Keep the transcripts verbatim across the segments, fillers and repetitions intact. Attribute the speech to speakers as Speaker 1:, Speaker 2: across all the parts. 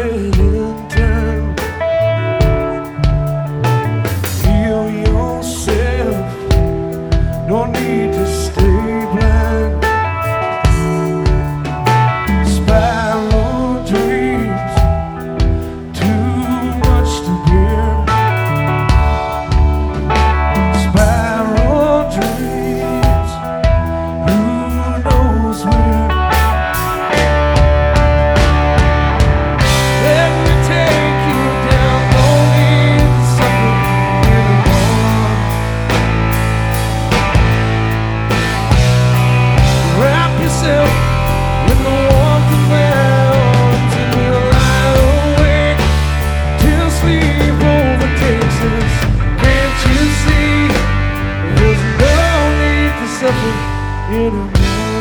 Speaker 1: it in time. Heal yourself, no need to stay blind. Spiral dreams, too much to bear. Spiral dreams, who knows where. Let me take you down, don't need to suffer anymore. Wrap yourself in the warmth of arms and we'll lie awake till sleep overtakes us. Can't you see there's no need to suffer anymore?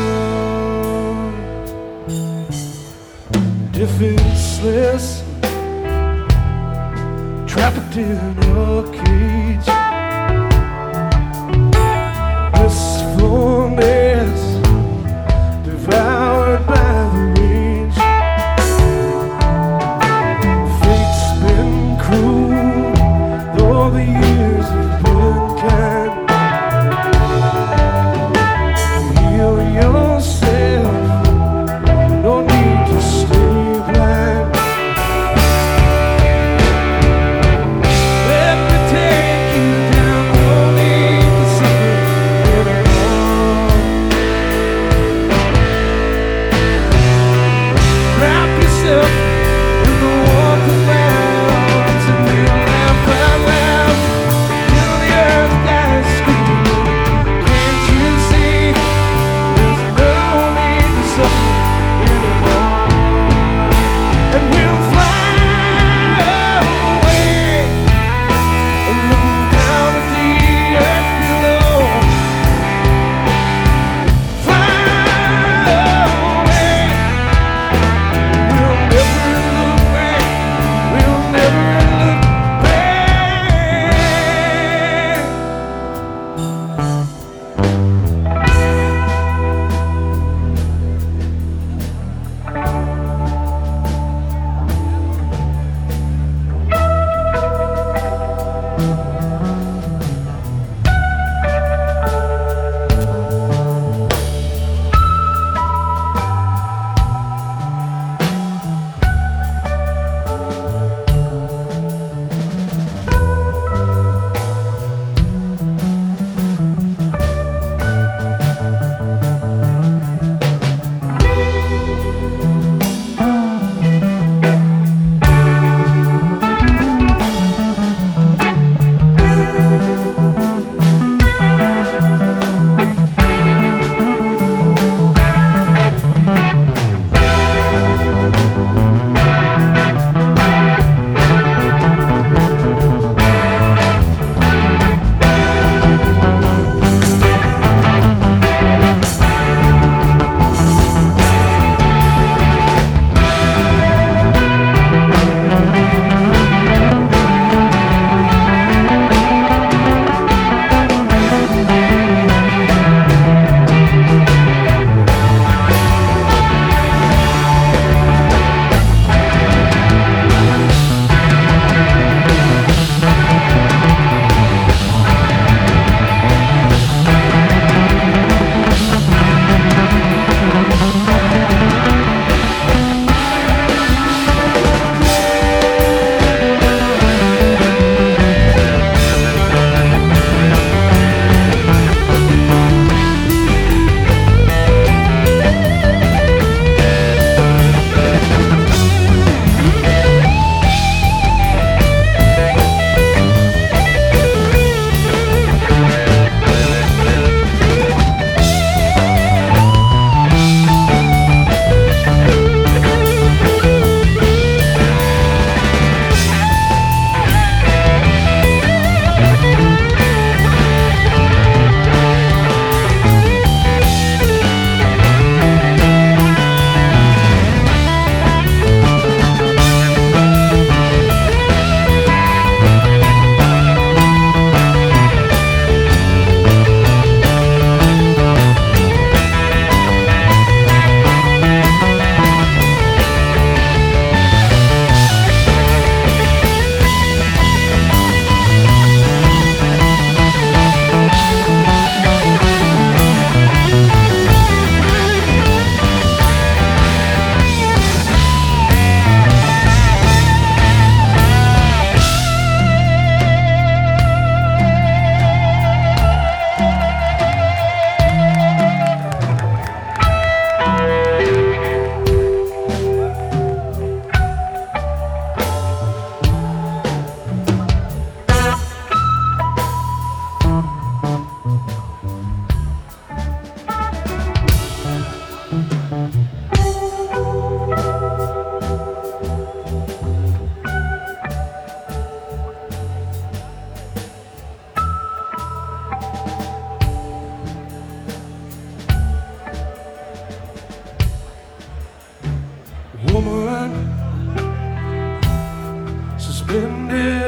Speaker 1: Defenseless, trapped in a cage. Blissfulness devoured by the rage. Fate's been cruel, though the years have been kind. Heal yourself, no need to stay blind. Let me take you down, no need to suffer anymore. Splendid